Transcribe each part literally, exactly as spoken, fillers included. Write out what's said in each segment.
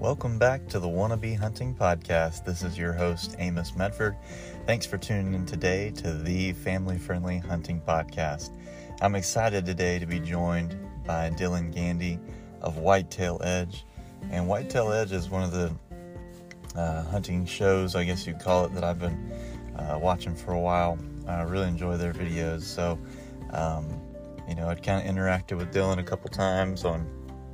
Welcome back to the Wannabe Hunting Podcast. This is your host, Amos Medford. Thanks for tuning in today to the family-friendly hunting podcast. I'm excited today to be joined by Dylan Gandy of Whitetail Edge. And Whitetail Edge is one of the uh, hunting shows, I guess you'd call it, that I've been uh, watching for a while. I really enjoy their videos. So, um, you know, I'd kind of interacted with Dylan a couple times on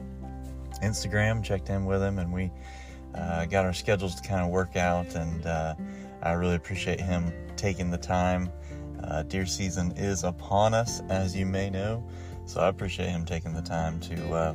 Instagram, checked in with him, and we uh, got our schedules to kind of work out, and uh, I really appreciate him taking the time. Uh, deer season is upon us, as you may know, so I appreciate him taking the time to uh,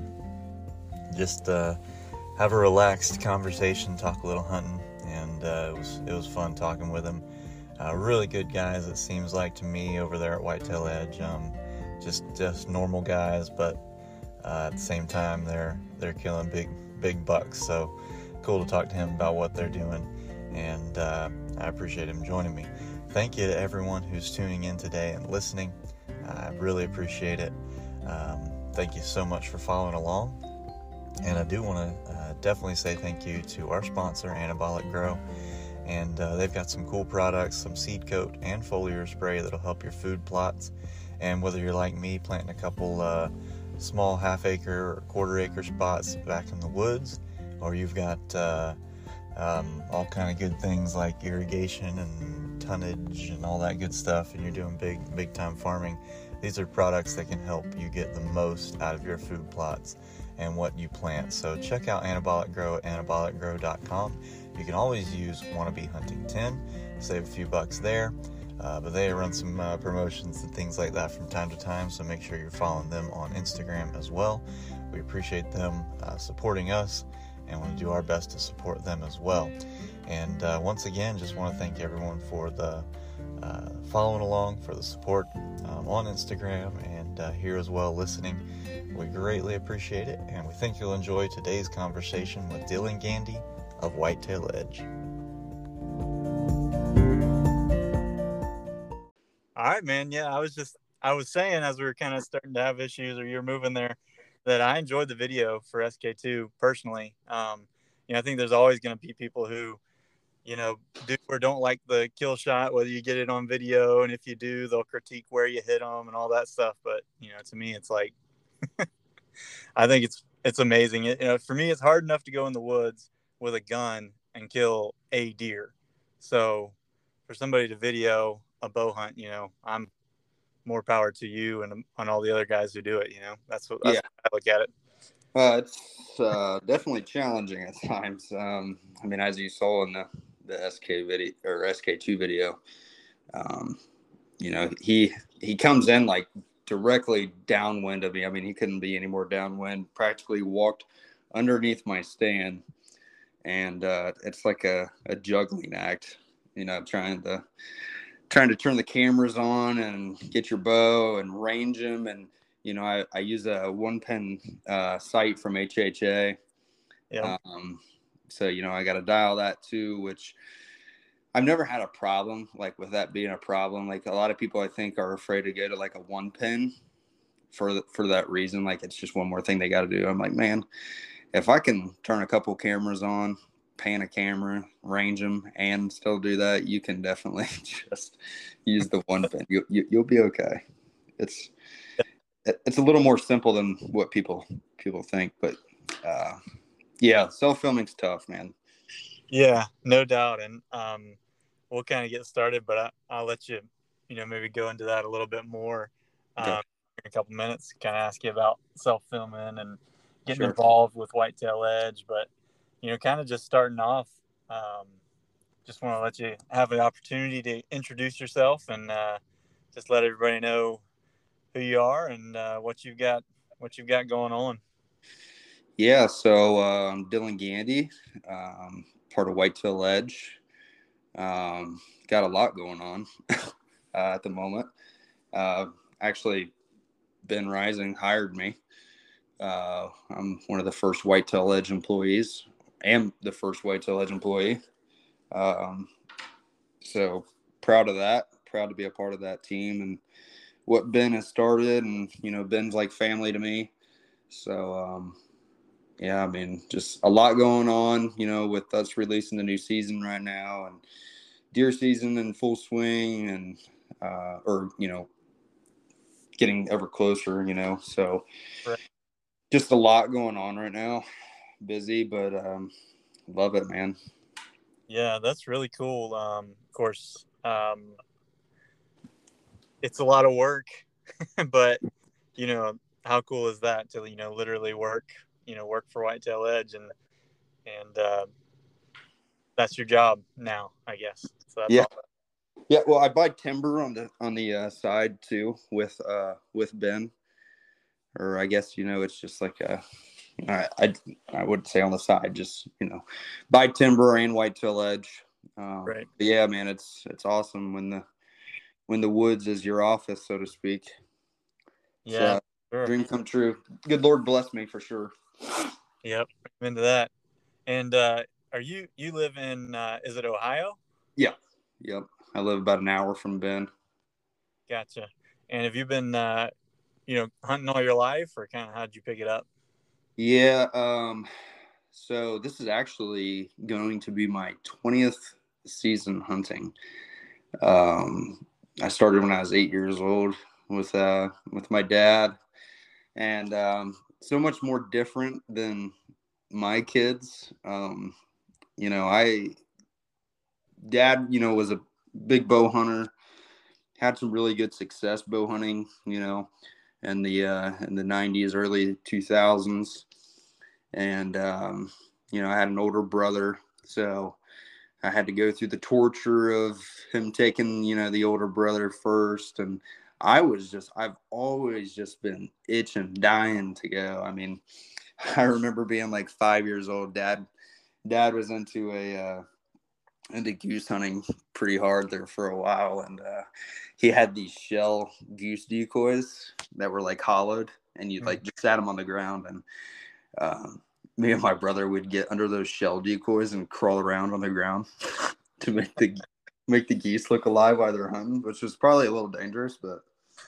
just uh, have a relaxed conversation, talk a little hunting, and uh, it was it was fun talking with him. Uh, really good guys, it seems like to me, over there at Whitetail Edge. Um, just just normal guys, but Uh, at the same time, they're they're killing big big bucks. So cool to talk to him about what they're doing, and uh, I appreciate him joining me. Thank you to everyone who's tuning in today and listening. I really appreciate it. Um, thank you so much for following along. And I do want to uh, definitely say thank you to our sponsor, Anabolic Grow. And uh, they've got some cool products, some seed coat and foliar spray that'll help your food plots. And whether you're like me, planting a couple uh, small half acre or quarter acre spots back in the woods, or you've got uh, um, all kind of good things like irrigation and tonnage and all that good stuff, and you're doing big big time farming, these are products that can help you get the most out of your food plots and what you plant. So check out Anabolic Grow at anabolic grow dot com. You can always use Wannabe Hunting ten, save a few bucks there. Uh, but they run some uh, promotions and things like that from time to time, so make sure you're following them on Instagram as well. We appreciate them uh, supporting us, and want to do our best to support them as well. And uh, once again, just want to thank everyone for the uh, following along, for the support um, on Instagram and uh, here as well listening. We greatly appreciate it, and we think you'll enjoy today's conversation with Dylan Gandy of Whitetail Edge. All right, man. Yeah, I was just, I was saying as we were kind of starting to have issues, or you're moving there, that I enjoyed the video for S K two personally. Um, you know, I think there's always going to be people who, you know, do or don't like the kill shot, whether you get it on video. And if you do, they'll critique where you hit them and all that stuff. But, you know, to me, it's like, I think it's, it's amazing. It, you know, for me, it's hard enough to go in the woods with a gun and kill a deer. So for somebody to video a bow hunt, you know, I'm more power to you and on all the other guys who do it. You know, that's what, that's yeah. how I look at it. Uh, it's uh, definitely challenging at times. Um, I mean, as you saw in the, the S K video or S K two video, um, you know, he he comes in like directly downwind of me. I mean, he couldn't be any more downwind. Practically walked underneath my stand, and uh, it's like a, a juggling act. You know, trying to trying to turn the cameras on and get your bow and range them. And, you know, I, I use a one pin uh, sight from H H A. Yeah. Um, so, you know, I got to dial that too, which I've never had a problem like with that being a problem. Like a lot of people I think are afraid to go to like a one pin for, the, for that reason. Like it's just one more thing they got to do. I'm like, man, if I can turn a couple cameras on, pan a camera, range them, and still do that, you can definitely just use the one pin. You, you, you'll be okay. It's it's a little more simple than what people people think, but uh, yeah, self filming's tough, man. Yeah, no doubt, and um, we'll kind of get started, but I, I'll let you, you know, maybe go into that a little bit more um, Okay. in a couple minutes. Kind of ask you about self filming and getting Sure. involved with Whitetail Edge, but you know, kind of just starting off. Um, just want to let you have an opportunity to introduce yourself and uh, just let everybody know who you are and uh, what you've got, what you've got going on. Yeah, so uh, I'm Dylan Gandy, um, part of Whitetail Edge. Um, got a lot going on uh, at the moment. Uh, actually, Ben Rising hired me. Uh, I'm one of the first Whitetail Edge employees. Am the first Whitetail Edge employee. Um, so proud of that. Proud to be a part of that team and what Ben has started. And, you know, Ben's like family to me. So, um, yeah, I mean, just a lot going on, you know, with us releasing the new season right now and deer season in full swing and, uh, or, you know, getting ever closer, you know, so Right. just a lot going on right now. Busy, but um, love it, man. Yeah, that's really cool. Um, of course, um, it's a lot of work, but you know, how cool is that to, you know, literally work, you know, work for Whitetail Edge and, and, uh, that's your job now, I guess. So that's Yeah. all. Yeah. Well, I buy timber on the, on the uh, side too with, uh, with Ben, or I guess, you know, it's just like a, I, I, I would say on the side, just, you know, buy timber and Whitetail Edge. Um, Right. but yeah, man, it's, it's awesome when the, when the woods is your office, so to speak. It's Yeah, a sure. dream come true. Good Lord bless me for sure. Yep. I'm into that. And, uh, are you, you live in, uh, is it Ohio? Yeah. Yep. I live about an hour from Ben. Gotcha. And have you been, uh, you know, hunting all your life, or kind of how'd you pick it up? Yeah. Um, so this is actually going to be my twentieth season hunting. Um, I started when I was eight years old with, uh, with my dad, and, um, so much more different than my kids. Um, you know, I, dad, you know, was a big bow hunter, had some really good success bow hunting, you know, in the, uh, in the nineties, early two thousands. And, um, you know, I had an older brother, so I had to go through the torture of him taking, you know, the older brother first. And I was just, I've always just been itching, dying to go. I mean, I remember being like five years old. Dad, dad was into a, uh, into goose hunting pretty hard there for a while. And, uh, he had these shell goose decoys that were like hollowed, and you'd like just sat them on the ground. And, um, me and my brother would get under those shell decoys and crawl around on the ground to make the make the geese look alive while they're hunting, which was probably a little dangerous, but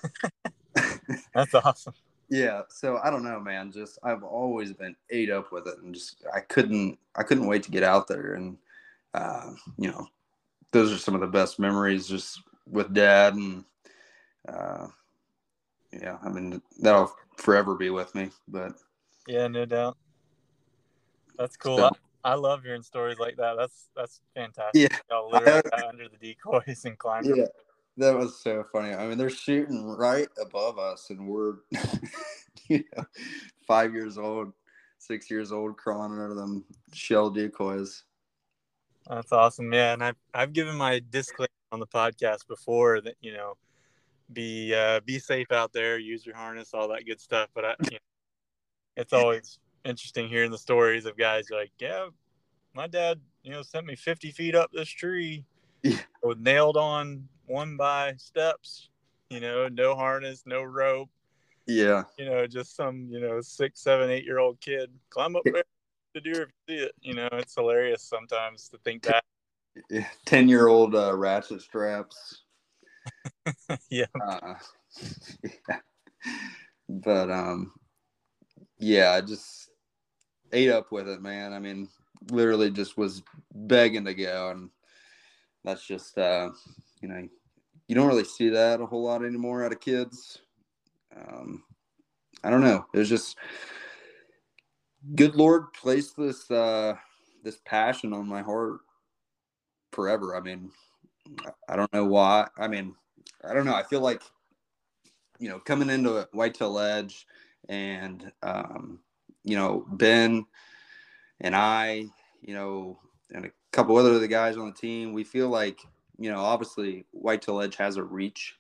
That's awesome. yeah. So I don't know, man. Just I've always been ate up with it, and just I couldn't I couldn't wait to get out there. And uh, you know, those are some of the best memories just with dad. And uh, yeah, I mean that'll forever be with me. But Yeah, no doubt. That's cool. so I, I love hearing stories like that. That's that's yeah, fantastic. Y'all literally I, got under the decoys and climbed up. yeah. That was so funny. I mean, they're shooting right above us, and we're, you know, five years old, six years old, crawling under them shell decoys. That's awesome. Yeah, and I've I've given my disclaimer on the podcast before that, you know, be uh, be safe out there, use your harness, all that good stuff. But I, you know, it's always interesting hearing the stories of guys like, yeah, my dad, you know, sent me fifty feet up this tree Yeah, with nailed on one by steps, you know, no harness, no rope, yeah, you know, just some, you know, six, seven, eight year old kid climb up there to deer if you see it. You know, it's hilarious sometimes to think back. yeah. Ten-year-old uh, ratchet straps. Yeah. Uh, yeah. But um, yeah, I just ate up with it, man. I mean, literally just was begging to go, and that's just uh, you know, you don't really see that a whole lot anymore out of kids. Um, I don't know. It was just good Lord placed this uh, this passion on my heart forever. I mean, I don't know why. I mean, I don't know. I feel like, you know, coming into Whitetail Edge, and um, you know, Ben and I, you know, and a couple other of the guys on the team, we feel like, you know, obviously Whitetail Edge has a reach,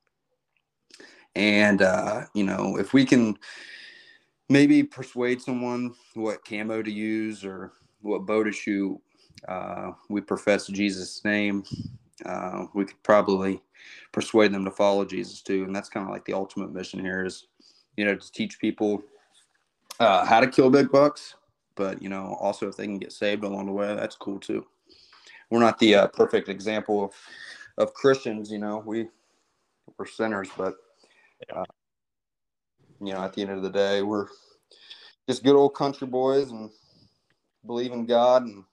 and uh, you know, if we can maybe persuade someone what camo to use or what bow to shoot. Uh, we profess Jesus' name. Uh, we could probably persuade them to follow Jesus too, and that's kind of like the ultimate mission here is, you know, to teach people uh, how to kill big bucks, but you know, also if they can get saved along the way, that's cool too. We're not the uh, perfect example of, of Christians, you know. We we're sinners, but uh, you know, at the end of the day, we're just good old country boys and believe in God. And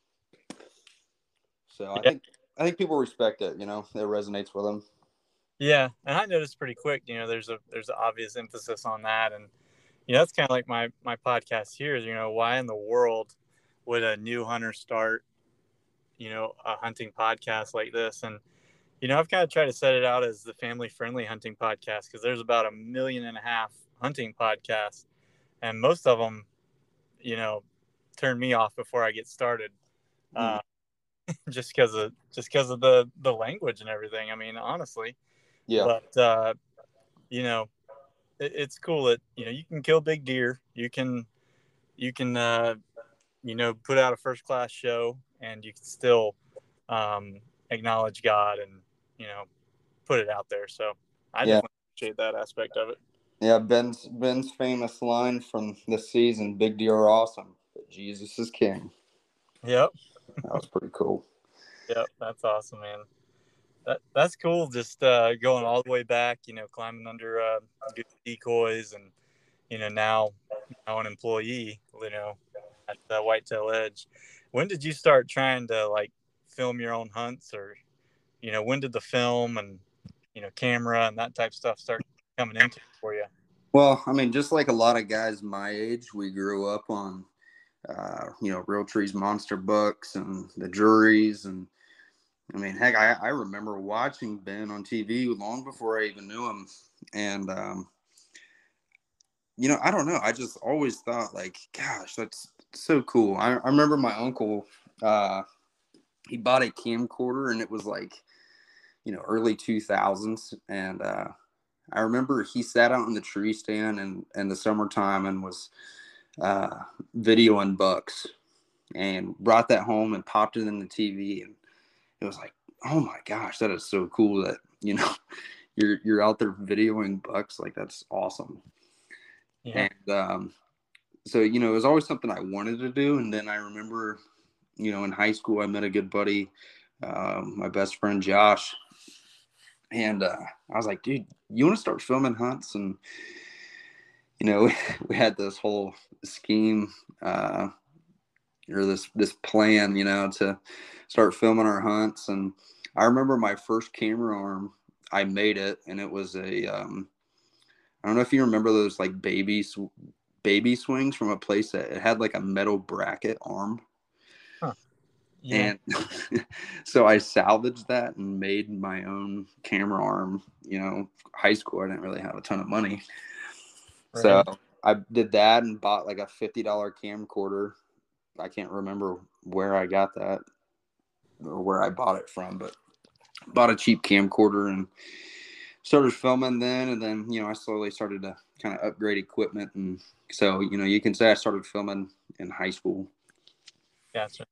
so I Yeah. think I think people respect it. You know, it resonates with them. Yeah, and I noticed pretty quick. You know, there's a there's an obvious emphasis on that, and you know, that's kind of like my my podcast here. Is you know, why in the world would a new hunter start, you know, a hunting podcast like this? And you know, I've kind of tried to set it out as the family friendly hunting podcast because there's about a million and a half hunting podcasts, and most of them, you know, turn me off before I get started. Mm. Uh, just because of just because of the the language and everything. I mean, honestly, Yeah. but uh, you know, it, it's cool that you know you can kill big deer. You can you can uh, you know put out a first class show, and you can still um, acknowledge God and you know put it out there. So I Yeah. definitely appreciate that aspect of it. Yeah. Ben's Ben's famous line from this season: "Big deer are awesome, but Jesus is king." Yep, That was pretty cool. yep, that's awesome, man. That that's cool. Just uh, going all the way back, you know, climbing under uh, good decoys, and you know now now an employee, you know, at the Whitetail Edge. When did you start trying to like film your own hunts, or you know, when did the film and you know camera and that type of stuff start coming into it for you? Well, I mean, just like a lot of guys my age, we grew up on, uh, you know, Realtree's monster books and the juries. And I mean, heck, I, I remember watching Ben on T V long before I even knew him. And, um, you know, I don't know. I just always thought, like, gosh, that's so cool. I, I remember my uncle, uh, he bought a camcorder, and it was like, you know, early two thousands. And, uh, I remember he sat out in the tree stand in, in the summertime and was uh, videoing bucks, and brought that home and popped it in the T V. And it was like, oh my gosh, that is so cool that, you know, you're, you're out there videoing bucks. Like, that's awesome. Yeah, And um, so, you know, it was always something I wanted to do. And then I remember, you know, in high school, I met a good buddy, um, my best friend, Josh. And uh, I was like, dude, you want to start filming hunts? And, you know, we, we had this whole scheme uh, or this, this plan, you know, to start filming our hunts. And I remember my first camera arm, I made it, and it was a, um, I don't know if you remember those like baby, baby swings from a place that it had like a metal bracket arm. huh. Yeah, And so I salvaged that and made my own camera arm. You know, high school, I didn't really have a ton of money. So right. I did that and bought like a fifty dollars camcorder. I can't remember where I got that or where I bought it from, but bought a cheap camcorder and started filming then. And then, you know, I slowly started to kind of upgrade equipment. And so, you know, you can say I started filming in high school. Gotcha.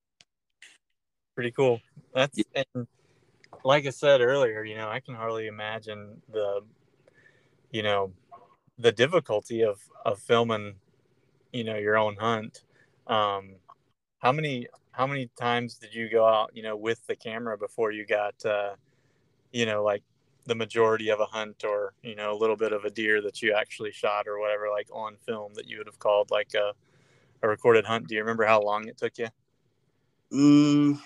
Pretty cool. That's and like I said earlier, you know, I can hardly imagine the, you know, the difficulty of of filming, you know, your own hunt. Um, how many how many times did you go out, you know, with the camera before you got, uh, you know, like the majority of a hunt, or you know, a little bit of a deer that you actually shot or whatever, like on film that you would have called like a, a recorded hunt? Do you remember how long it took you? Mm,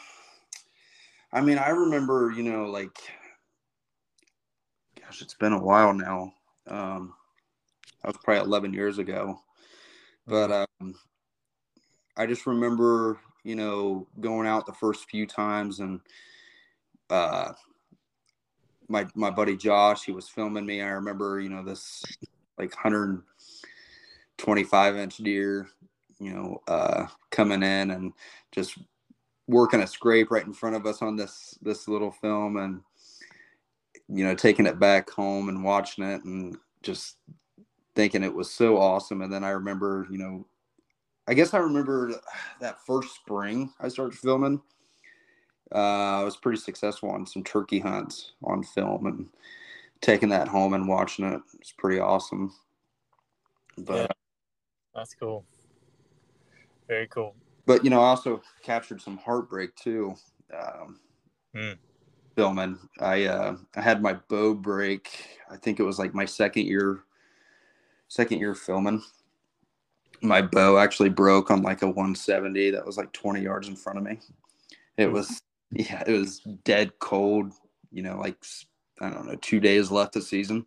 I mean, I remember, you know, like, gosh, it's been a while now. Um, that was probably eleven years ago. But um, I just remember, you know, going out the first few times, and uh, my my buddy Josh, he was filming me. I remember, you know, this like one hundred twenty-five inch deer, you know, uh, coming in and just working a scrape right in front of us on this this little film, and you know, taking it back home and watching it and just thinking it was so awesome. And then I remember, you know, I guess I remember that first spring I started filming. Uh, I was pretty successful on some turkey hunts on film, and taking that home and watching it was pretty awesome. Yeah, But that's cool. Very cool. but you know, I also captured some heartbreak too. Um, Mm. Filming, I uh, I had my bow break. I think it was like my second year, second year filming, my bow actually broke on like a one seventy that was like twenty yards in front of me. It was, yeah, it was dead cold, you know, like, I don't know, two days left of season.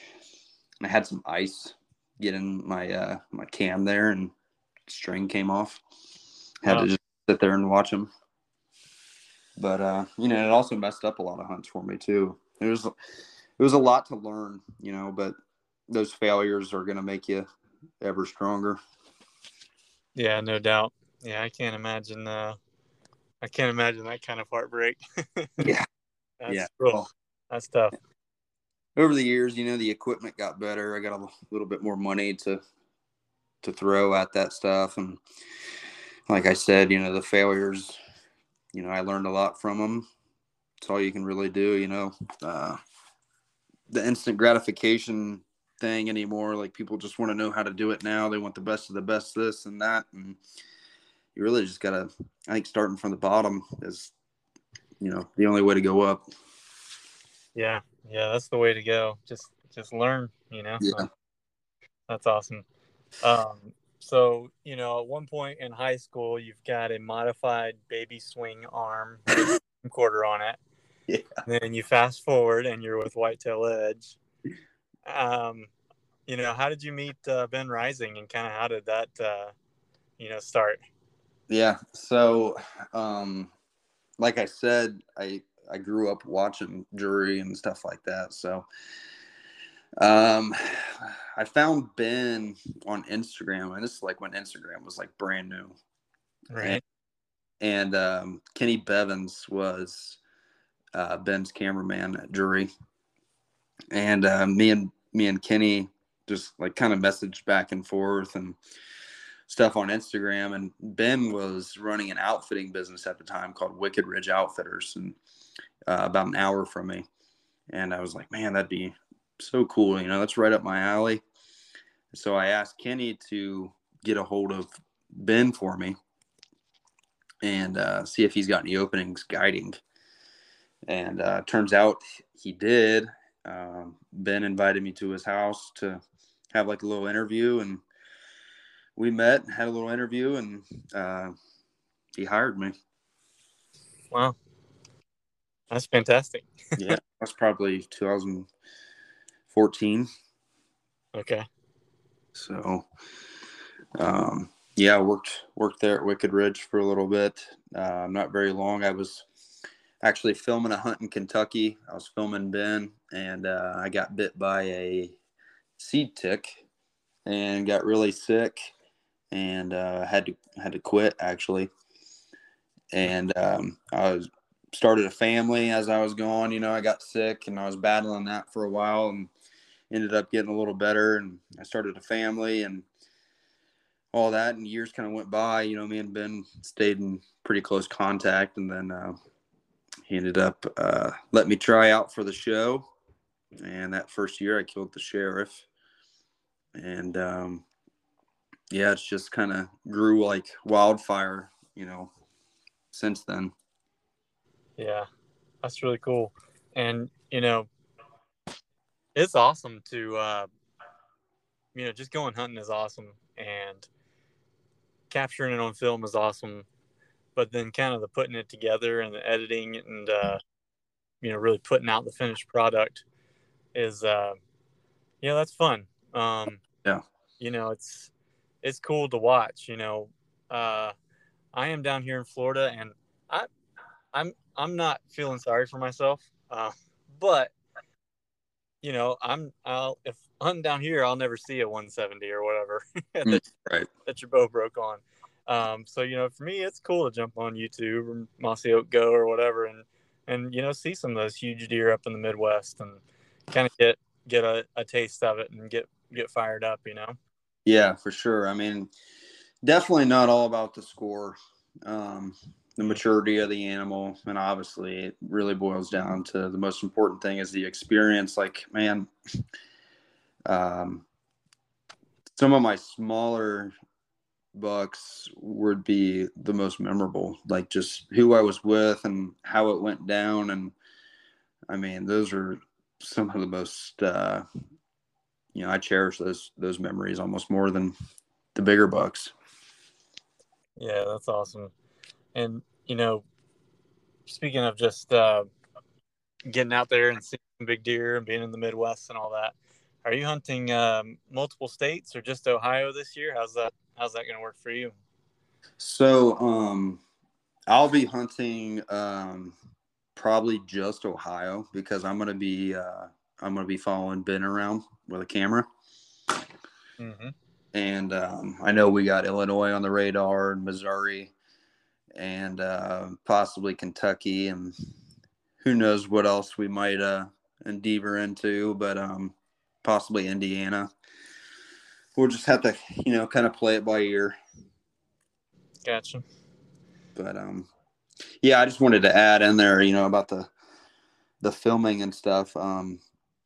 I had some ice get in my, uh, my cam there, and string came off. Had Wow. to just sit there and watch them. But, uh, you know, it also messed up a lot of hunts for me too. It was, it was a lot to learn, you know, but those failures are going to make you ever stronger. Yeah, no doubt. Yeah, I can't imagine. Uh, I can't imagine that kind of heartbreak. Yeah. That's Yeah. rough. Well, That's tough. over the years, you know, the equipment got better. I got a little bit more money to to throw at that stuff, and like I said, you know, the failures, you know, I learned a lot from them. It's all you can really do, you know. Uh, the instant gratification thing anymore, like people just want to know how to do it now. They want the best of the best, this and that, and you really just gotta, I think, starting from the bottom is, you know, the only way to go up. Yeah, yeah, that's the way to go. Just, just learn. You know. Yeah. That's awesome. Um, so you know, at one point in high school, you've got a modified baby swing arm with a quarter on it. Yeah. And then you fast forward, and you're with Whitetail Edge. Um, you know, how did you meet uh, Ben Rising, and kind of how did that, uh, you know, start? Yeah. So, um, like I said, I I grew up watching Jury and stuff like that. So, um, I found Ben on Instagram, and this is like when Instagram was like brand new. Right. And, and um, Kenny Bevins was uh, Ben's cameraman at Jury, and uh, me and me and Kenny just like kind of messaged back and forth and stuff on Instagram. And Ben was running an outfitting business at the time called Wicked Ridge Outfitters, and uh, about an hour from me. And I was like, man, that'd be so cool. You know, that's right up my alley. So I asked Kenny to get a hold of Ben for me and uh, see if he's got any openings guiding. And uh, turns out he did. Um, Ben invited me to his house to have like a little interview, and we met, had a little interview, and uh, he hired me. Wow. That's fantastic. Yeah, that's probably two thousand fourteen. Okay. So, um, yeah, I worked worked there at Wicked Ridge for a little bit. Uh, not very long. I was actually filming a hunt in Kentucky. I was filming Ben, and uh, I got bit by a seed tick and got really sick, and uh, had to had to quit actually. And um, I was started a family as I was going. You know, I got sick, and I was battling that for a while, and ended up getting a little better. And I started a family and all that. And years kind of went by. You know, me and Ben stayed in pretty close contact, and then uh, he ended up uh, letting me try out for the show. And that first year, I killed the sheriff. And um, yeah, it's just kind of grew like wildfire, you know, since then. Yeah, that's really cool. And, you know, it's awesome to, uh, you know, just going hunting is awesome, and capturing it on film is awesome. But then kind of the putting it together and the editing and, uh, you know, really putting out the finished product is, uh, yeah, that's fun. Um, Yeah. You know, it's, it's cool to watch, you know. Uh, I am down here in Florida, and I, I'm, I'm not feeling sorry for myself. Uh, but, you know, I'm, I'll, if hunting down here, I'll never see a one seventy or whatever that, Right. that your bow broke on. Um, so, you know, for me, it's cool to jump on YouTube or Mossy Oak Go or whatever, and, and, you know, see some of those huge deer up in the Midwest and kind of get, get a, a taste of it and get, get fired up, you know? Yeah, for sure. I mean, definitely not all about the score, um, the maturity of the animal. And obviously it really boils down to the most important thing is the experience. Like, man, um, some of my smaller bucks would be the most memorable, like just who I was with and how it went down. And I mean, those are some of the most, uh, you know, I cherish those, those memories almost more than, the bigger bucks. Yeah, that's awesome. And, you know, speaking of just uh, getting out there and seeing big deer and being in the Midwest and all that, are you hunting um, multiple states or just Ohio this year? How's that? How's that going to work for you? So, um, I'll be hunting um, probably just Ohio because I'm gonna be uh, I'm gonna be following Ben around with a camera. Mm-hmm. And um, I know we got Illinois on the radar, and Missouri, and uh, possibly Kentucky, and who knows what else we might uh, endeavor into, but um, possibly Indiana. We'll just have to, you know, kind of play it by ear. Gotcha. But um, yeah, I just wanted to add in there, you know, about the the filming and stuff. Um,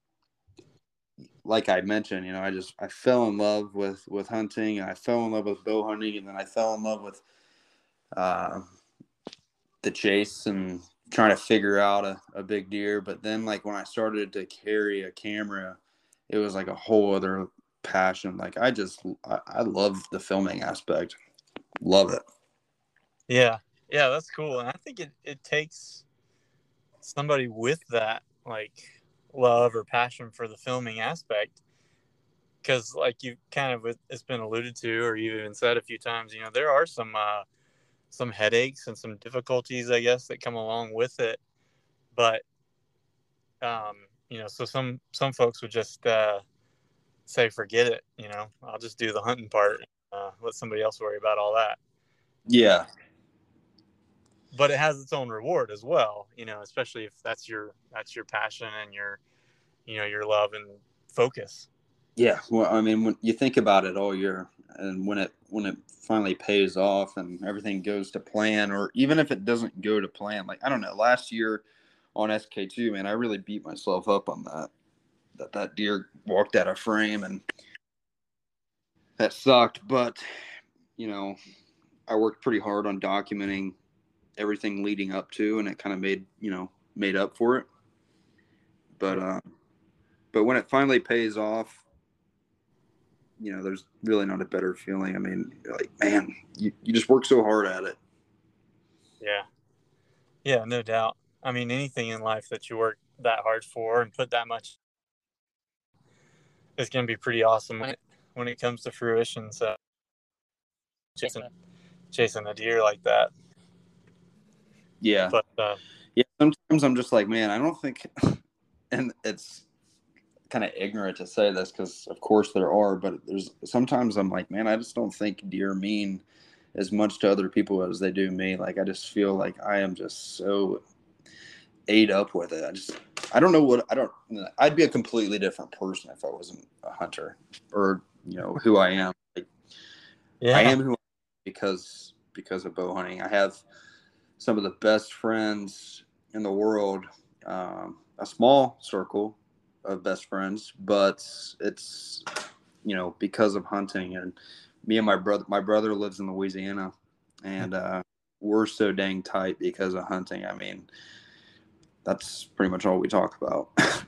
like I mentioned, you know, I just I fell in love with with hunting. I fell in love with bow hunting, and then I fell in love with uh, the chase and trying to figure out a, a big deer. But then, like when I started to carry a camera, it was like a whole other passion. Like I just I, I love the filming aspect. Love it. Yeah, yeah, that's cool. And I think it it takes somebody with that like love or passion for the filming aspect, because like you kind of it's been alluded to, or you've even said a few times, you know, there are some uh some headaches and some difficulties, I guess, that come along with it. But um you know, so some some folks would just uh say forget it, you know, I'll just do the hunting part, uh let somebody else worry about all that. Yeah. But it has its own reward as well, you know, especially if that's your that's your passion and your, you know, your love and focus. Yeah, well, I mean, when you think about it all year, and when it when it finally pays off and everything goes to plan, or even if it doesn't go to plan, like I don't know, last year on S K two, man, I really beat myself up on that. That that deer walked out of frame, and that sucked. But you know, I worked pretty hard on documenting everything leading up to, and it kind of made you know made up for it. But uh, but when it finally pays off, you know, there's really not a better feeling. I mean, like, man, you, you just work so hard at it. Yeah. Yeah, no doubt. I mean, anything in life that you work that hard for and put that much, it's going to be pretty awesome when it, when it comes to fruition. So chasing, chasing a deer like that. Yeah. But, uh, yeah, sometimes I'm just like, man, I don't think, and it's kind of ignorant to say this because of course there are, but there's sometimes I'm like, man, I just don't think deer mean as much to other people as they do me. Like, I just feel like I am just so ate up with it. I just, I don't know what, I don't, I'd be a completely different person if I wasn't a hunter or, you know, who I am. Like, yeah. I am who I am because, because of bow hunting. I have some of the best friends in the world, um, a small circle of best friends, but it's, you know, because of hunting. And me and my brother, my brother lives in Louisiana, and uh, we're so dang tight because of hunting. I mean, that's pretty much all we talk about.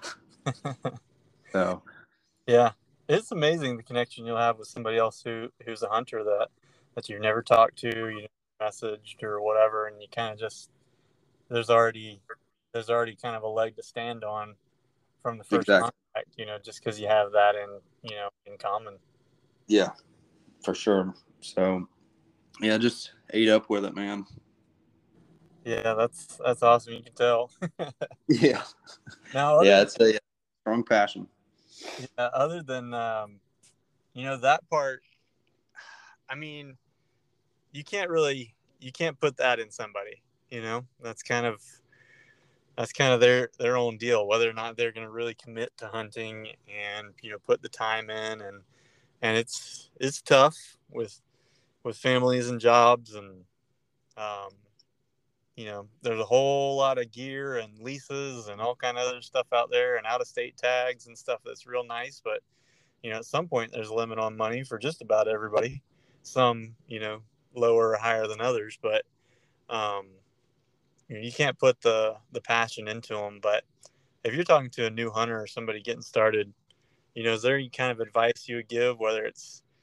So, yeah, it's amazing the connection you'll have with somebody else who who's a hunter that that you've never talked to, you know, messaged or whatever, and you kind of just there's already there's already kind of a leg to stand on from the first exactly. contact, you know, just because you have that in you know in common. Yeah, for sure. So, yeah, just ate up with it, man. Yeah, that's that's awesome. You can tell. Yeah. Now, yeah, other, it's a strong passion. yeah, other than um, you know that part, I mean, you can't really you can't put that in somebody. You know, that's kind of that's kind of their their own deal, whether or not they're going to really commit to hunting and you know put the time in, and and it's it's tough with with families and jobs, and um, you know there's a whole lot of gear and leases and all kind of other stuff out there, and out of state tags and stuff that's real nice, but you know at some point there's a limit on money for just about everybody. Some you know lower or higher than others, but um, you know, you can't put the the passion into them. But if you're talking to a new hunter or somebody getting started, you know, is there any kind of advice you would give, whether it's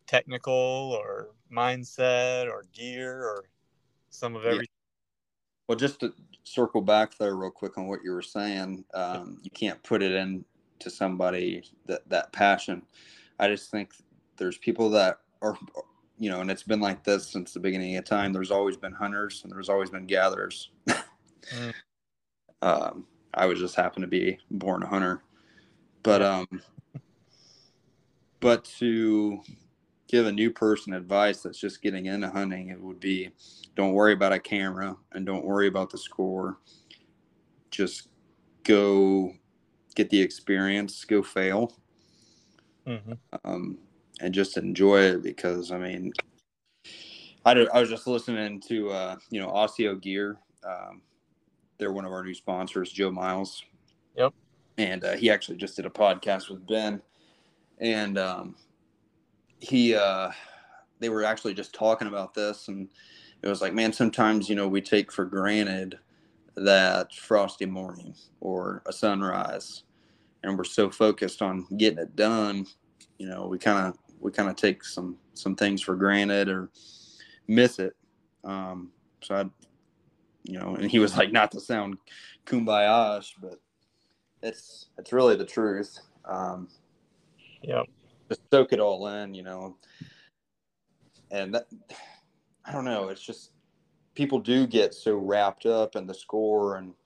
technical or mindset or gear or some of Yeah. everything? Well, just to circle back there real quick on what you were saying, um, you can't put it in to somebody that, that passion. I just think there's people that are, you know, and it's been like this since the beginning of time. There's always been hunters and there's always been gatherers. Mm. um, I was just happened to be born a hunter, but, Yeah. um, but to give a new person advice that's just getting into hunting, it would be, don't worry about a camera and don't worry about the score. Just go get the experience, go fail, Mm-hmm. um, and just enjoy it. Because I mean, I, did, I was just listening to uh, you know Osseo Gear. Um, they're one of our new sponsors, Joe Miles. Yep. And uh, he actually just did a podcast with Ben, and um, he uh, they were actually just talking about this, and it was like, man, sometimes you know we take for granted that frosty morning or a sunrise, and we're so focused on getting it done, you know, we kind of we kind of take some some things for granted or miss it. Um, so I, you know, and he was like, not to sound kumbaya-ish, but it's it's really the truth. Um, Yep. just soak it all in, you know, and that, I don't know, it's just people do get so wrapped up in the score, and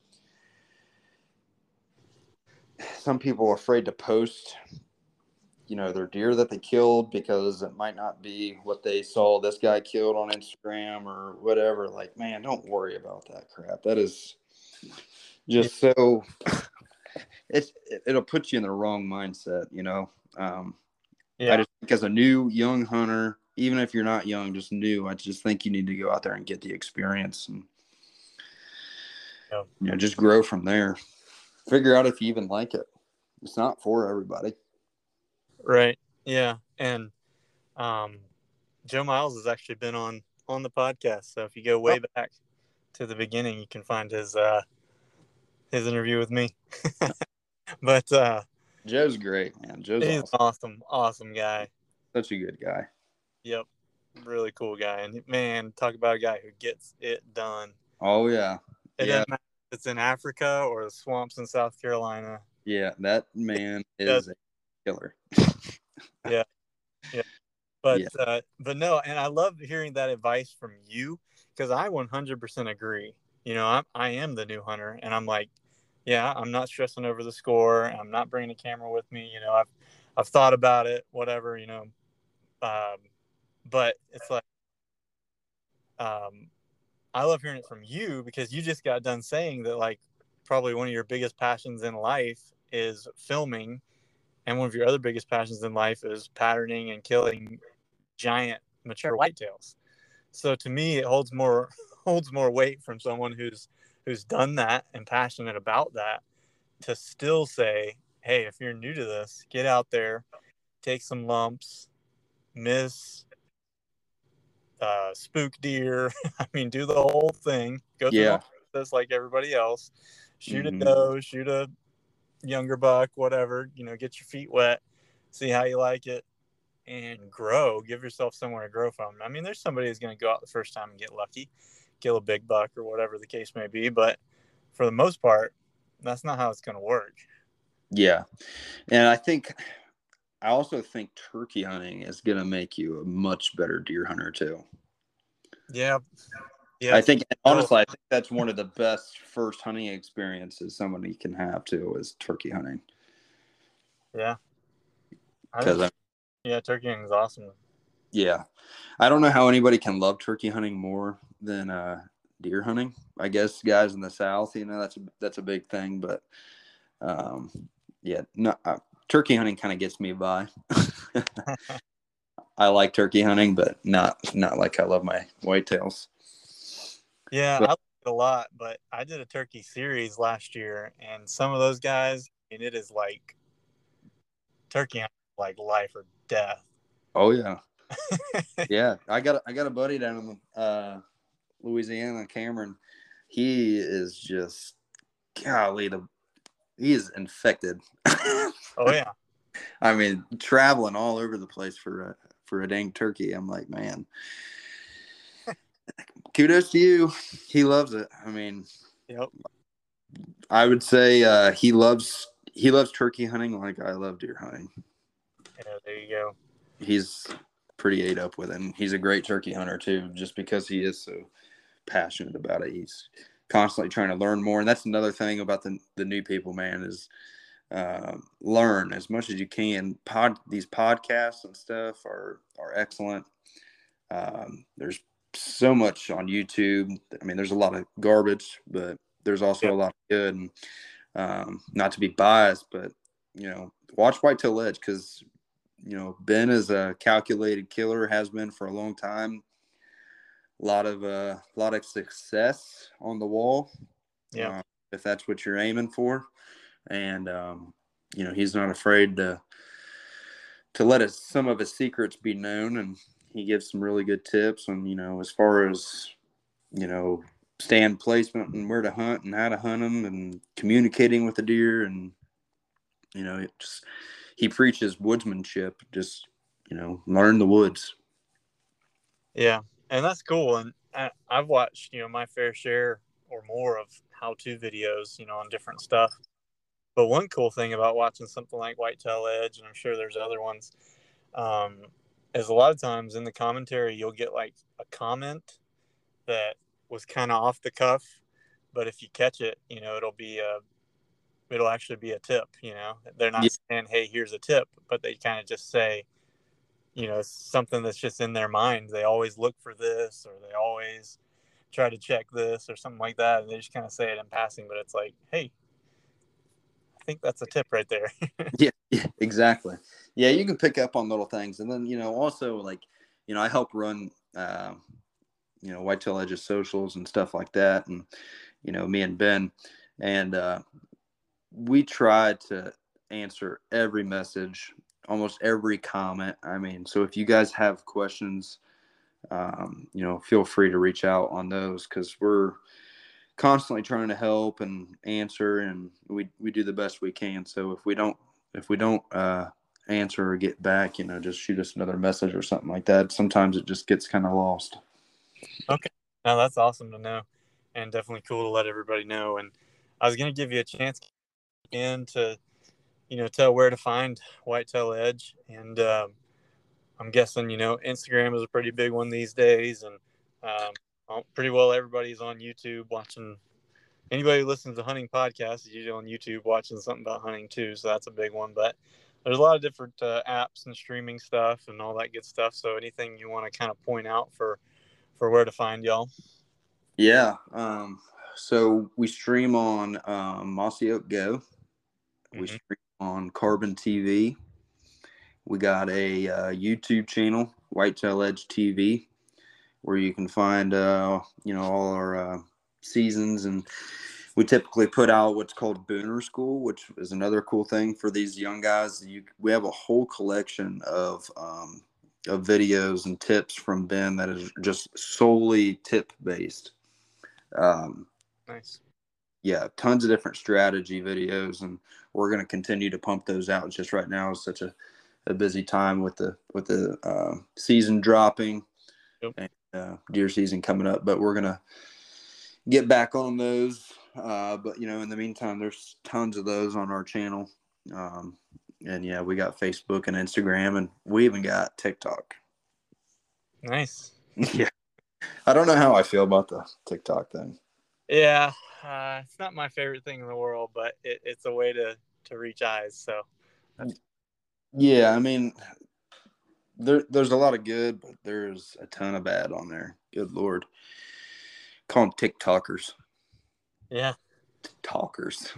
some people are afraid to post, you know, their deer that they killed because it might not be what they saw this guy killed on Instagram or whatever. Like, man, don't worry about that crap. That is just Yeah. so it's it'll put you in the wrong mindset, you know. Um, Yeah. I just think as a new young hunter, even if you're not young, just new, I just think you need to go out there and get the experience and Yeah. you know just grow from there. Figure out if you even like it. It's not for everybody. Right. Yeah. And um, Joe Miles has actually been on on the podcast. So if you go way Oh. back to the beginning, you can find his uh, his interview with me. But uh, Joe's great, man. Joe's he's awesome. an awesome, awesome guy. Such a good guy. Yep. Really cool guy. And man, talk about a guy who gets it done. Oh yeah. It Yeah. doesn't matter if it's in Africa or the swamps in South Carolina. Yeah, that man is a killer. Yeah. Yeah. But Yeah. uh, but no, and I love hearing that advice from you, because I one hundred percent agree. You know, I'm, I am the new hunter, and I'm like, yeah, I'm not stressing over the score. I'm not bringing a camera with me. You know, I've I've thought about it, whatever. You know, um, but it's like, um, I love hearing it from you, because you just got done saying that, like, probably one of your biggest passions in life is filming, and one of your other biggest passions in life is patterning and killing giant mature whitetails. So to me, it holds more holds more weight from someone who's who's done that and passionate about that, to still say, hey, if you're new to this, get out there, take some lumps, miss, uh, spook deer. I mean, do the whole thing, go through Yeah. the whole process like everybody else, shoot Mhm. a doe, shoot a younger buck, whatever, you know, get your feet wet, see how you like it, and grow. Give yourself somewhere to grow from. I mean, there's somebody who's going to go out the first time and get lucky, kill a big buck or whatever the case may be. But for the most part, that's not how it's going to work. Yeah. And I think, I also think turkey hunting is going to make you a much better deer hunter too. Yeah. Yeah. I think, honestly, I think that's one of the best first hunting experiences somebody can have too, is turkey hunting. Yeah. Because yeah, turkey hunting is awesome. Yeah. I don't know how anybody can love turkey hunting more than uh, deer hunting. I guess guys in the South, you know, that's a, that's a big thing. But um, yeah, no, uh, turkey hunting kind of gets me by. I like turkey hunting, but not not like I love my whitetails. Yeah, But, I like it a lot, but I did a turkey series last year, and some of those guys, and it is like turkey hunting, like life or death. oh yeah, yeah. I got I got a buddy down in uh, Louisiana, Cameron. He is just golly, the he is infected. Oh yeah. I mean, traveling all over the place for uh, for a dang turkey. I'm like, man, kudos to you. He loves it. I mean, Yep. I would say uh, he loves he loves turkey hunting like I love deer hunting. Yeah, there you go. He's pretty ate up with it. And he's a great turkey hunter too, just because he is so passionate about it. He's constantly trying to learn more. And that's another thing about the the new people, man, is uh, learn as much as you can. Pod these podcasts and stuff are are excellent. Um, there's so much on YouTube. I mean, there's a lot of garbage, but there's also Yep. a lot of good. And um, not to be biased, but you know, watch Whitetail Edge because you know Ben is a calculated killer, has been for a long time. A lot of uh, a lot of success on the wall, Yeah. uh, if that's what you're aiming for, and um, you know he's not afraid to to let his, some of his secrets be known, and he gives some really good tips. And you know, as far as you know, stand placement and where to hunt and how to hunt them, and communicating with the deer, and you know, it just he preaches woodsmanship. Just you know, learn the woods. Yeah. And that's cool. And I, I've watched, you know, my fair share or more of how-to videos, you know, on different stuff. But one cool thing about watching something like Whitetail Edge, and I'm sure there's other ones, um, is a lot of times in the commentary, you'll get like a comment that was kind of off the cuff. But if you catch it, you know, it'll be a, it'll actually be a tip, you know, they're not Yeah. saying, hey, here's a tip, but they kind of just say, you know, something that's just in their mind. They always look for this, or they always try to check this or something like that. And they just kind of say it in passing, but it's like, hey, I think that's a tip right there. Yeah, yeah, exactly. Yeah, you can pick up on little things. And then, you know, also like, you know, I help run, uh, you know, Whitetail Edge's socials and stuff like that. And, you know, me and Ben, and uh, we try to answer every message, almost every comment. I mean, so if you guys have questions, um, you know, feel free to reach out on those because we're constantly trying to help and answer, and we, we do the best we can. So if we don't, if we don't uh, answer or get back, you know, just shoot us another message or something like that. Sometimes it just gets kind of lost. Okay. Now that's awesome to know, and definitely cool to let everybody know. And I was going to give you a chance in to, you know, tell where to find Whitetail Edge. And um, I'm guessing, you know, Instagram is a pretty big one these days. And um, pretty well everybody's on YouTube watching. Anybody who listens to hunting podcasts is usually on YouTube watching something about hunting too. So that's a big one. But there's a lot of different uh, apps and streaming stuff and all that good stuff. So anything you want to kind of point out for, for where to find y'all? Yeah. Um, so we stream on um, Mossy Oak Go. We Mm-hmm. stream on Carbon T V. We got a uh, YouTube channel, Whitetail Edge T V, where you can find, uh, you know, all our uh, seasons. And we typically put out what's called Booner School, which is another cool thing for these young guys. You, we have a whole collection of um, of videos and tips from Ben that is just solely tip based. Um, Nice. Yeah, tons of different strategy videos, and we're going to continue to pump those out. Just right now is such a, a busy time with the with the uh, season dropping, Yep. and uh, deer season coming up. But we're gonna get back on those. Uh, but you know, in the meantime, there's tons of those on our channel, um, and yeah, we got Facebook and Instagram, and we even got TikTok. Nice. Yeah, I don't know how I feel about the TikTok thing. Yeah, uh, it's not my favorite thing in the world, but it, it's a way to, to reach eyes. So, yeah, I mean, there there's a lot of good, but there's a ton of bad on there. Good Lord, call them TikTokers. Yeah, talkers.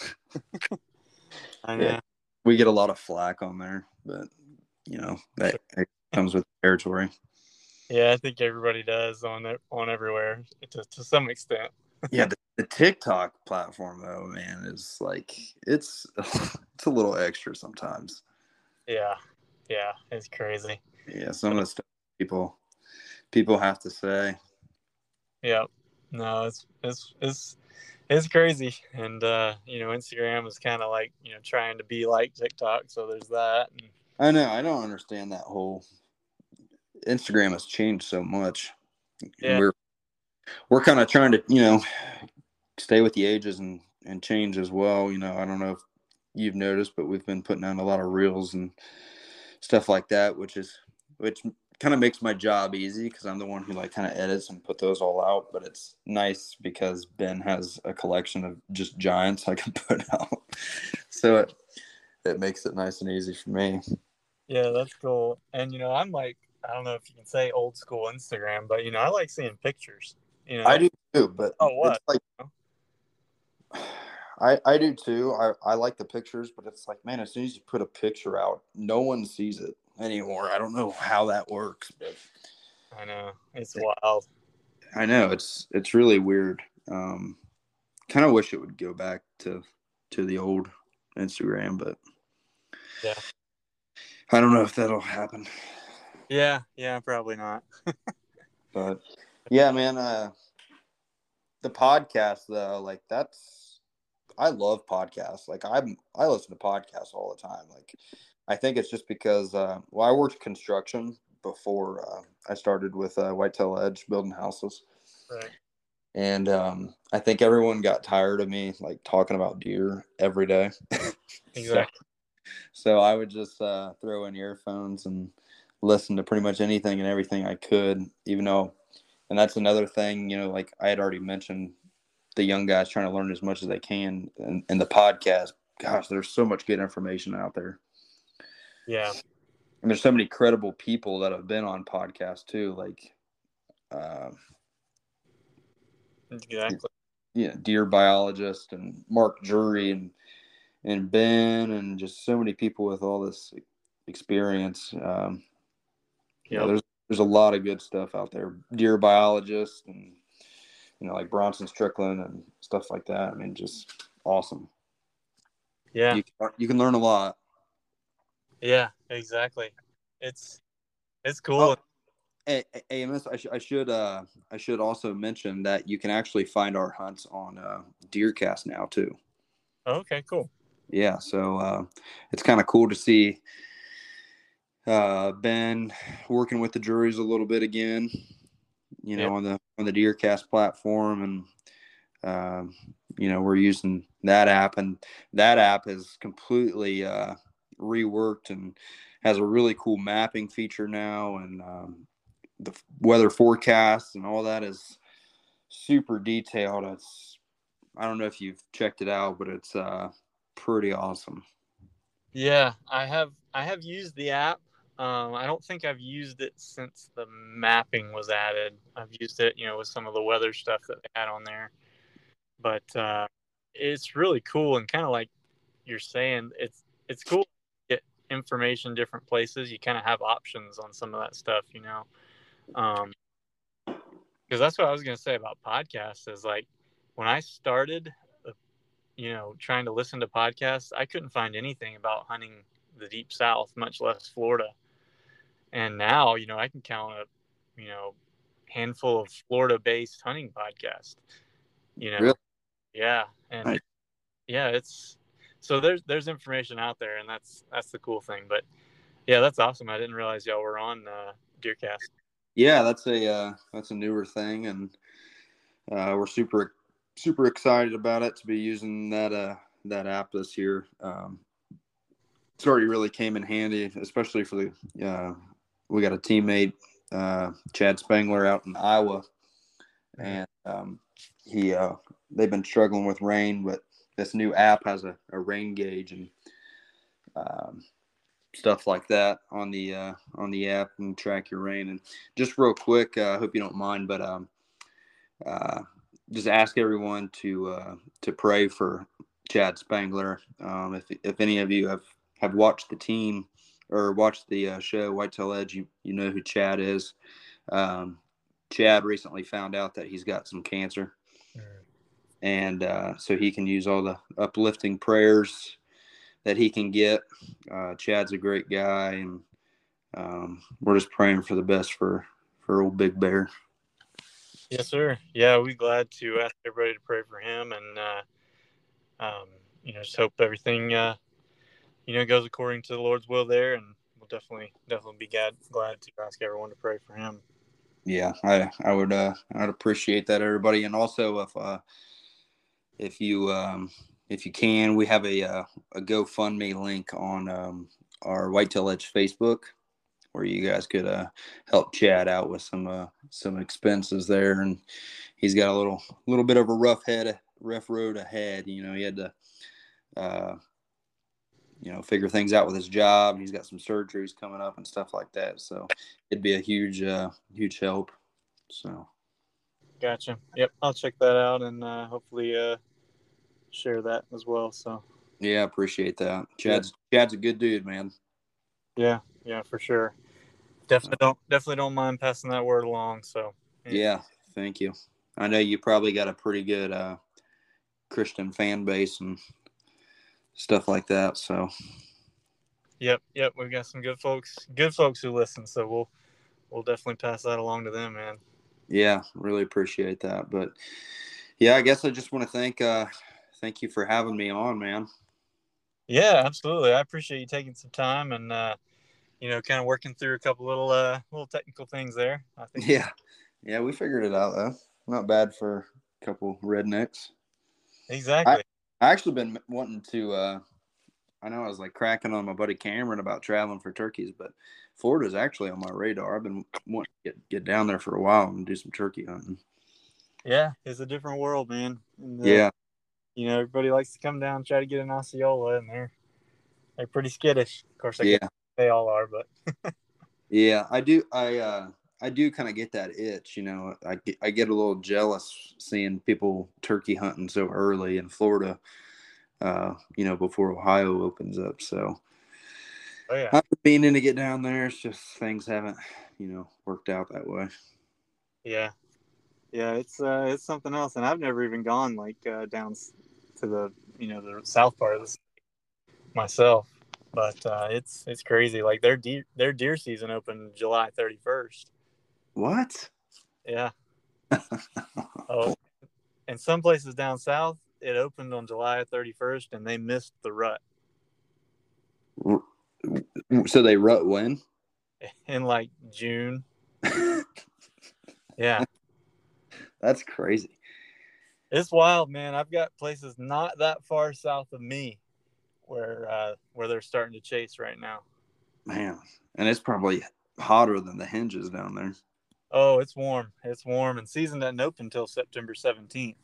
I know. Yeah, we get a lot of flack on there, but you know that it comes with the territory. Yeah, I think everybody does on on everywhere to to some extent. Yeah, the, the TikTok platform though, man, is like it's it's a little extra sometimes. Yeah, yeah, it's crazy. Yeah, some of the stuff people people have to say. Yeah, no, it's it's it's it's crazy, and uh, you know, Instagram is kind of like, you know, trying to be like TikTok, so there's that. And... I know, I don't understand that whole Instagram has changed so much. Yeah. And we're we're kind of trying to, you know, stay with the ages and, and change as well. You know, I don't know if you've noticed, but we've been putting out a lot of reels and stuff like that, which is which kind of makes my job easy because I'm the one who like kind of edits and put those all out. But it's nice because Ben has a collection of just giants I can put out, so it it makes it nice and easy for me. Yeah, that's cool. And you know, I'm like, I don't know if you can say old school Instagram, but you know, I like seeing pictures. You know, I do too, but oh what? it's like I, I do too. I, I like the pictures, but it's like, man, as soon as you put a picture out, no one sees it anymore. I don't know how that works, but I know it's wild. I know it's it's really weird. Um, kind of wish it would go back to to the old Instagram, but yeah, I don't know if that'll happen. Yeah, yeah, probably not. But yeah, man, uh, the podcast though, like that's I love podcasts. Like I'm I listen to podcasts all the time. Like I think it's just because uh, well, I worked construction before uh, I started with uh, Whitetail Edge building houses. Right. And um, I think everyone got tired of me like talking about deer every day. Exactly. so, so I would just uh, throw in earphones and listen to pretty much anything and everything I could, even though, and that's another thing, you know, like I had already mentioned, the young guys trying to learn as much as they can. And, and the podcast, gosh, there's so much good information out there. Yeah. And there's so many credible people that have been on podcasts too, like, uh, exactly. Yeah, deer biologist and Mark Jury and and Ben and just so many people with all this experience. Um, yeah, Yep. there's there's a lot of good stuff out there. Deer biologists and you know like Bronson Strickland and stuff like that. I mean, just awesome. Yeah. You can, you can learn a lot. Yeah. Exactly. It's it's cool. Oh, hey, hey, Amos, I, sh- I should uh, I should also mention that you can actually find our hunts on uh, DeerCast now too. Oh, okay. Cool. Yeah, so uh, it's kind of cool to see uh, Ben working with the juries a little bit again, you know, Yeah. on the on the DeerCast platform, and um, you know we're using that app, and that app is completely uh, reworked and has a really cool mapping feature now, and um, the weather forecasts and all that is super detailed. It's I don't know if you've checked it out, but it's uh, pretty awesome. Yeah, I have I have used the app. Um, I don't think I've used it since the mapping was added. I've used it, you know, with some of the weather stuff that they had on there. But uh, it's really cool and kind of like you're saying, it's it's cool to get information different places. You kind of have options on some of that stuff, you know. Um, because that's what I was going to say about podcasts is like when I started, uh, you know, trying to listen to podcasts, I couldn't find anything about hunting the deep South, much less Florida. And now, you know, I can count a, you know, handful of Florida-based hunting podcasts. You know, Really? yeah, and Nice. yeah, it's so there's there's information out there, and that's that's the cool thing. But yeah, that's awesome. I didn't realize y'all were on uh, DeerCast. Yeah, that's a uh, that's a newer thing, and uh, we're super super excited about it to be using that uh, that app this year. Um, it's already really came in handy, especially for the uh, we got a teammate uh, Chad Spangler out in Iowa, and um, he uh, they've been struggling with rain, but this new app has a, a rain gauge and um, stuff like that on the uh, on the app and track your rain. And just real quick, I uh, hope you don't mind, but um, uh, just ask everyone to uh, to pray for Chad Spangler. Um, if if any of you have, have watched the team or watched the uh, show Whitetail Edge, you you know who Chad is. Um, Chad recently found out that he's got some cancer, and uh, so he can use all the uplifting prayers that he can get. Uh, Chad's a great guy, and um, we're just praying for the best for, for old Big Bear. Yes, sir. Yeah, we're glad to ask everybody to pray for him, and uh, um, you know, just hope everything uh, you know goes according to the Lord's will there, and we'll definitely definitely be glad glad to ask everyone to pray for him. Yeah, I I would uh I'd appreciate that, everybody. And also, if uh if you um if you can, we have a uh, a GoFundMe link on um our Whitetail Edge Facebook, where you guys could uh help Chad out with some uh some expenses there. And he's got a little little bit of a rough head rough road ahead. You know, he had to uh you know figure things out with his job. He's got some surgeries coming up and stuff like that. So it'd be a huge uh huge help. So Gotcha. Yep, I'll check that out and uh, hopefully uh, share that as well. So yeah, I appreciate that. Chad's yeah. Chad's a good dude, man. Yeah, yeah, for sure. Definitely don't definitely don't mind passing that word along. So yeah, yeah thank you. I know you probably got a pretty good uh, Christian fan base and stuff like that. So yep, yep, we've got some good folks, good folks who listen. So we'll we'll definitely pass that along to them, man. Yeah, really appreciate that. But yeah, I guess I just want to thank uh, thank you for having me on, man. Yeah, absolutely. I appreciate you taking some time and uh, you know, kind of working through a couple little uh, little technical things there. I think. Yeah, yeah, we figured it out though. Not bad for a couple rednecks. Exactly. I, I actually been wanting to. Uh, I know I was like cracking on my buddy Cameron about traveling for turkeys, but Florida's actually on my radar. I've been wanting to get, get down there for a while and do some turkey hunting. Yeah, it's a different world, man. And, uh, yeah. You know, everybody likes to come down and try to get an Osceola, and they're they're pretty skittish. Of course, I yeah. guess they all are, but yeah, I do. I uh, I do kind of get that itch. You know, I get, I get a little jealous seeing people turkey hunting so early in Florida. Uh, you know, before Ohio opens up. So, oh yeah, I've been meaning to get down there. It's just things haven't, you know, worked out that way. Yeah, yeah, it's uh, it's something else, and I've never even gone like uh, down to the you know the south part of the state myself, but uh, it's it's crazy. Like their deer their deer season opened July thirty-first. What? Yeah. Oh, and some places down south it opened on July thirty-first, and they missed the rut. So they rut when? In like June. Yeah. That's crazy. It's wild, man. I've got places not that far south of me where uh, where they're starting to chase right now. Man, and it's probably hotter than the hinges down there. Oh, it's warm. It's warm, and season doesn't open until September seventeenth.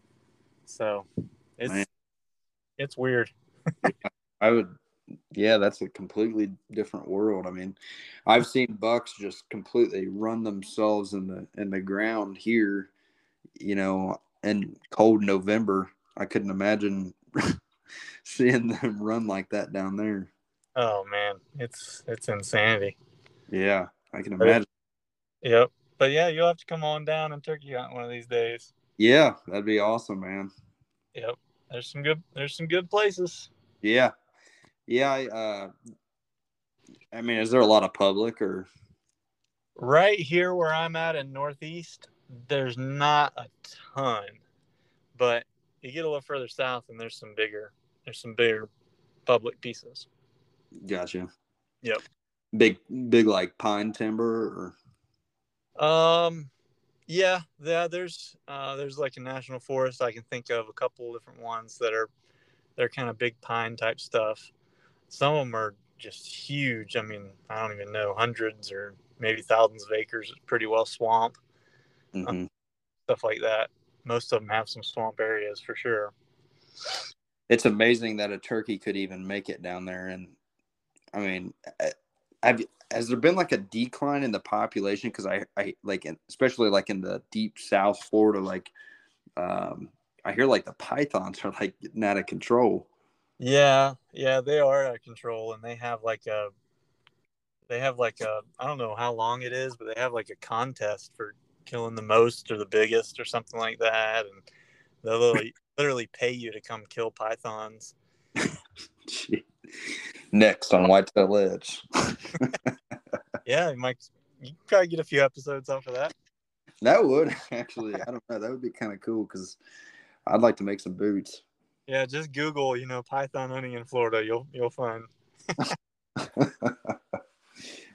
So it's Man. it's weird. I would, yeah, that's a completely different world. I mean, I've seen bucks just completely run themselves in the in the ground here, you know, in cold November. I couldn't imagine seeing them run like that down there. Oh man, it's it's insanity. Yeah, I can imagine. Yep. But yeah, you'll have to come on down and turkey hunt one of these days. Yeah, that'd be awesome, man. Yep. There's some good there's some good places. Yeah. Yeah, I uh I mean, is there a lot of public or right here where I'm at in Northeast, there's not a ton. But you get a little further south and there's some bigger there's some bigger public pieces. Gotcha. Yep. Big big like pine timber or um yeah, yeah, there's uh there's like a national forest. I can think of a couple of different ones that are they're kind of big pine type stuff. Some of them are just huge. I mean, I don't even know, hundreds or maybe thousands of acres. It's pretty well swamp. mm-hmm. um, stuff like that. Most of them have some swamp areas for sure. It's amazing that a turkey could even make it down there. And I mean, have has there been like a decline in the population? Because I, I like, especially like in the deep South Florida, like um, I hear like the pythons are like getting out of control. Yeah, yeah, they are out of control, and they have like a, they have like a, I don't know how long it is, but they have like a contest for killing the most or the biggest or something like that, and they'll literally, literally pay you to come kill pythons. Next on Whitetail Edge. Yeah, you might you can probably get a few episodes off of that. That would actually, I don't know, that would be kind of cool because I'd like to make some boots. Yeah, just Google, you know, python hunting in Florida. You'll you'll find.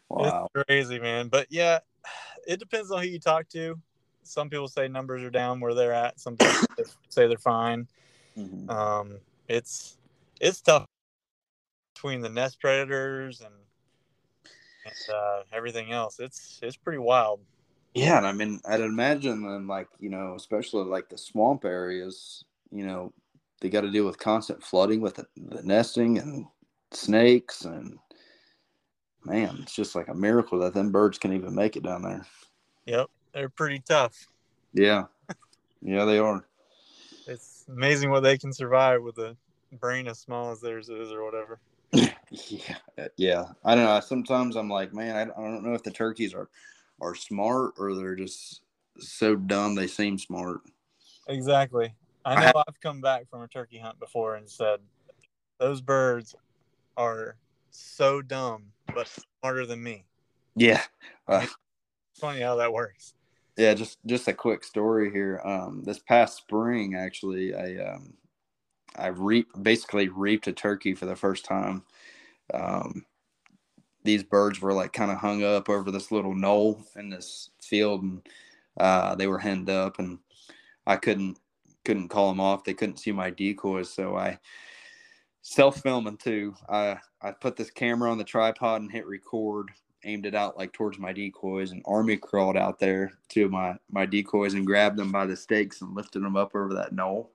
Wow. It's crazy, man. But yeah, it depends on who you talk to. Some people say numbers are down where they're at. Some people say they're fine. Mm-hmm. Um, it's it's tough between the nest predators and and uh, everything else. It's it's pretty wild. Yeah, and I mean, I'd imagine then, like, you know, especially like the swamp areas, you know, they got to deal with constant flooding with the, the nesting and snakes, and man, it's just like a miracle that them birds can even make it down there. Yep, they're pretty tough. Yeah, yeah, they are. It's amazing what they can survive with a brain as small as theirs is, or whatever. Yeah, yeah. I don't know. Sometimes I'm like, man, I, I don't know if the turkeys are are smart or they're just so dumb they seem smart. Exactly. I know I I've come back from a turkey hunt before and said, those birds are so dumb, but smarter than me. Yeah. I mean, it's funny how that works. Yeah, just just a quick story here. Um, this past spring, actually, I um, I reap basically reaped a turkey for the first time. Um, these birds were like kind of hung up over this little knoll in this field, and uh, they were henned up, and I couldn't couldn't call them off. They couldn't see my decoys, so I self filming too. I I put this camera on the tripod and hit record, aimed it out like towards my decoys, and Army crawled out there to my my decoys and grabbed them by the stakes and lifted them up over that knoll.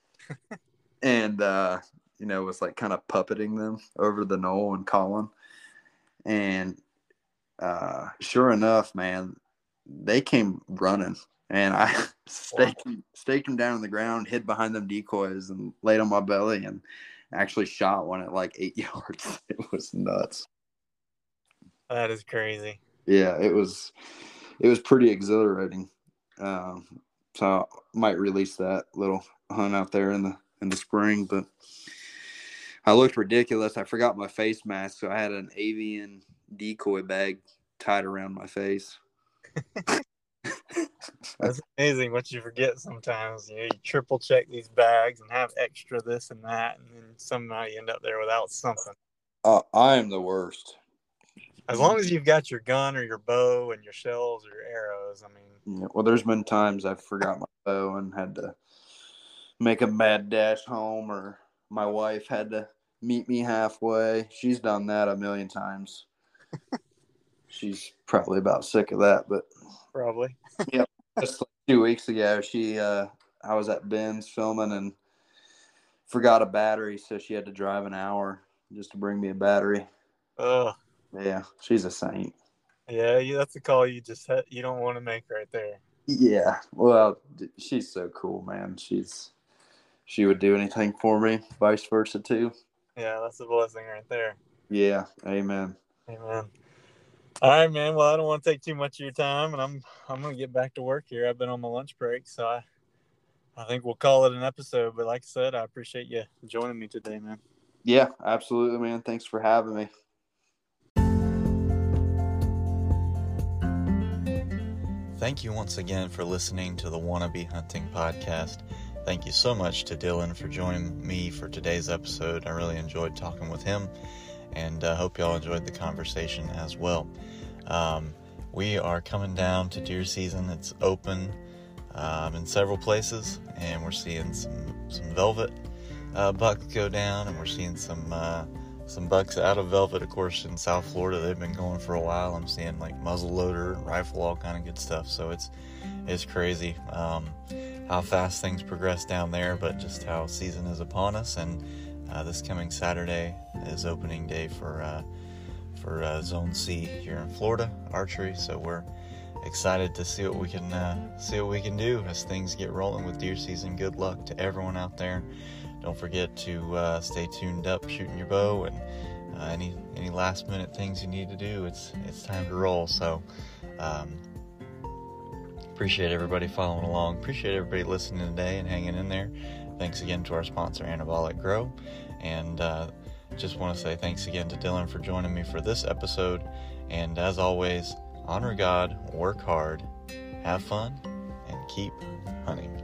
And uh you know, was like kind of puppeting them over the knoll and calling. And uh sure enough, man, they came running, and I staked, wow. staked them down on the ground, hid behind them decoys, and laid on my belly, and actually shot one at like eight yards. It was nuts. That is crazy. Yeah, it was it was pretty exhilarating. Um, so I might release that little hunt out there in the in the spring, but I looked ridiculous. I forgot my face mask, so I had an avian decoy bag tied around my face. That's amazing what you forget sometimes. You know, you triple check these bags and have extra this and that, and then somehow you end up there without something. Uh, I am the worst. As long as you've got your gun or your bow and your shells or your arrows, I mean. Yeah, well, there's been times I've forgot my bow and had to make a mad dash home, or my wife had to meet me halfway. She's done that a million times. She's probably about sick of that, but probably. Yeah, just like two weeks ago, she uh, I was at Ben's filming and forgot a battery, so she had to drive an hour just to bring me a battery. Oh. Yeah, she's a saint. Yeah, that's a call you just ha- you don't want to make right there. Yeah, well, she's so cool, man. She's she would do anything for me, vice versa too. Yeah, that's a blessing right there. Yeah, amen. Amen. All right, man. Well, I don't want to take too much of your time, and I'm I'm gonna get back to work here. I've been on my lunch break, so I I think we'll call it an episode. But like I said, I appreciate you joining me today, man. Yeah, absolutely, man. Thanks for having me. Thank you once again for listening to the Wannabe Hunting Podcast. Thank you so much to Dylan for joining me for today's episode. I really enjoyed talking with him, and I uh, hope y'all enjoyed the conversation as well. Um, we are coming down to deer season. It's open um, in several places, and we're seeing some, some velvet uh, bucks go down, and we're seeing some uh, some bucks out of velvet, of course, in South Florida. They've been going for a while. I'm seeing like muzzleloader, rifle, all kind of good stuff. So it's it's crazy um, how fast things progress down there, but just how season is upon us. And uh, this coming Saturday is opening day for uh, for uh, Zone C here in Florida, archery. So we're excited to see what we can uh, see what we can do as things get rolling with deer season. Good luck to everyone out there. Don't forget to uh, stay tuned up, shooting your bow, and uh, any any last minute things you need to do. It's it's time to roll. So um, appreciate everybody following along. Appreciate everybody listening today and hanging in there. Thanks again to our sponsor, Anabolic Grow, and uh, just want to say thanks again to Dylan for joining me for this episode. And as always, honor God, work hard, have fun, and keep hunting.